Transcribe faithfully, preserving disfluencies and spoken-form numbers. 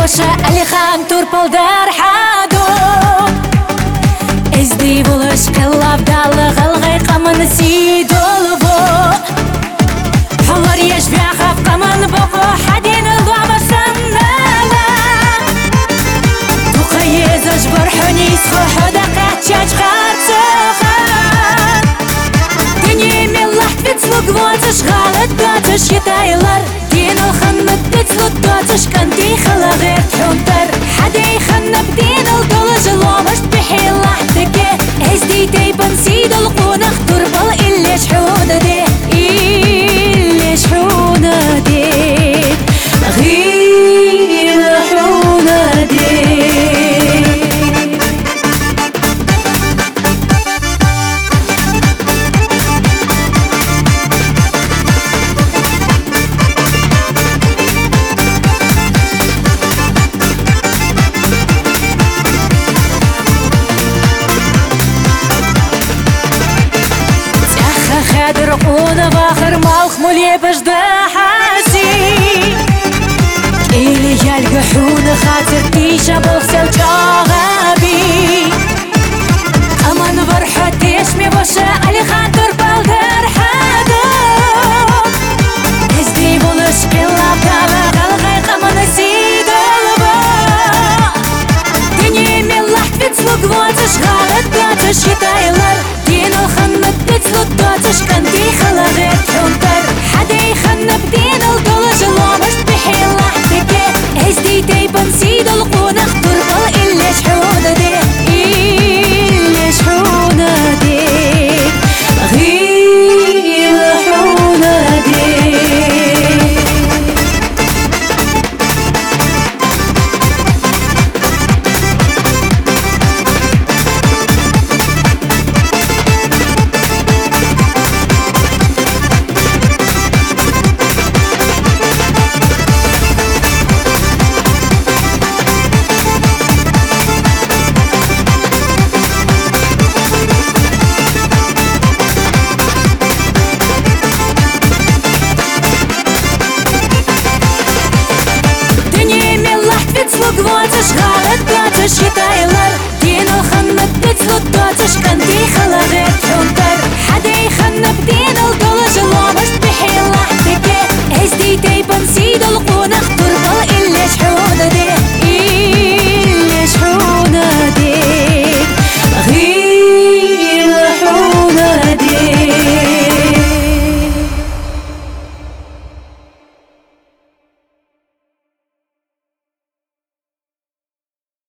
boşa Alihan turpaldar hadu Ezdi buluş kıllavdalı gılgay qamın sidolvo Havar yeşbya khaf qamın boku hadin الضعب سنالا تقيز اجبر حنيس خحودا قاتشاج خارتخان دنيا من لحت بتسلق واتش غالت باتش يتايلر دين الخنب بتسلق باتش كنتي خلا غير تحنتر حدي خنب دين الدولج الوامش بحيل لحتك ازدي تيبن سيد القونخ تربل اللي شحونة دي اللي شحونة دي غير حونة دي خادر قونا باخر مالخ مولي بجدا حاسي إلي يلقى حونا خاطر تيشا بوخسل جاغابي أمان برحة تيشمي بوشا علي خاطر بالدر حادو ازدي بولش كلا بتابا غلغي قمنا سيدو لبا دنيا من لحت بتسلق واتش غالت باتش يتايلر دين الخنب بتسلق باتش كنتي خلا غير تحنتر حدي خنب دين